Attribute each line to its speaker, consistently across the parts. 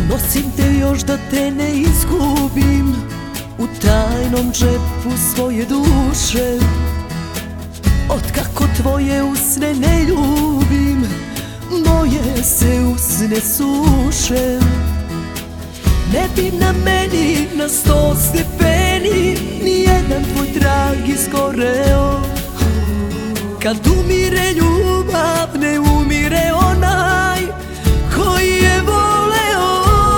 Speaker 1: Nosim te još da te ne izgubim u tajnom džepu svoje duše. Otkako tvoje usne ne ljubim, moje se usne suše. Ne bi na meni na 100 stepeni nijedan tvoj trag izgoreo. Kad umire ljubav, ne umire onaj koji je voleo.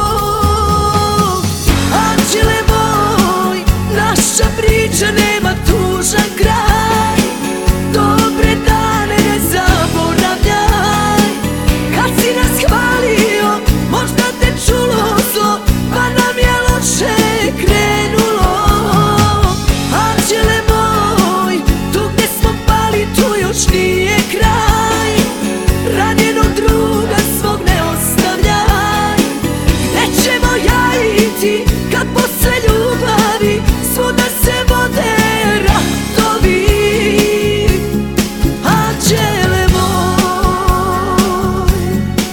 Speaker 1: Anđele moj, naša priča nema tužan kraj. Dobre dane ne zaboravljaj. Kad si nas hvalio, možda te čulo zlo, pa nam je loše krenulo. Anđele moj, tu gdje smo pali, tu još nije kraj. Ranjenog druga svog ne ostavljaj. Gde ćemo ja i ti kad posle ljubavi svuda se vode ratovi? Anđele moj,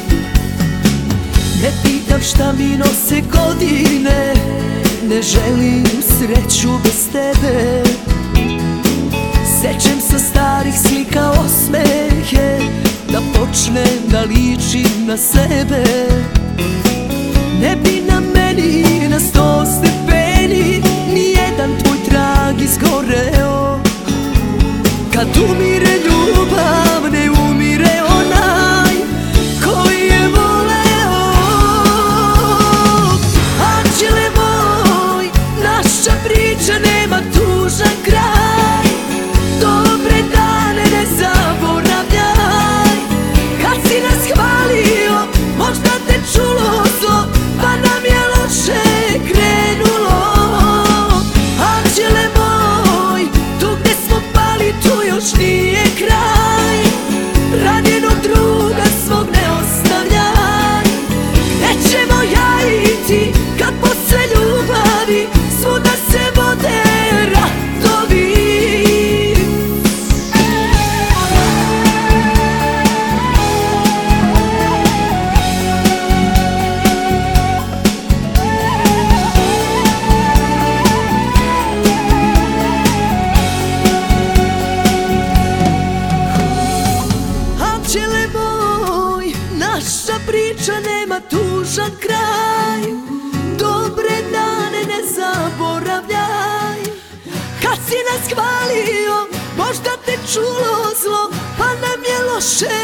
Speaker 1: ne pitam šta mi nose godine, ne želim sreću bez tebe. Sećam sa starih slika osmehe, da počnem da ličim na sebe. Ne bi na meni na 100 stepeni nijedan tvoj trag izgoreo. Kad umire ljubav, ne umire onaj koji je voleo. Anđele moj, naša priča nema tužan kraj. Dobre dane ne zaboravljaj. Kad si nas hvalio, možda te čulo zlo, pa nam je loše krenulo. Anđele moj, tu gdje smo pali, tu još nije kraj. Ranjenog druga svog ne ostavljaj. Gde ćemo ja i ti kad posle ljubavi svuda se vode ratovi? Anđele moj, naša priča nema tužan kraj. Dobre dane ne zaboravljaj. Kad si nas hvalio, možda te čulo zlo, pa nam je loše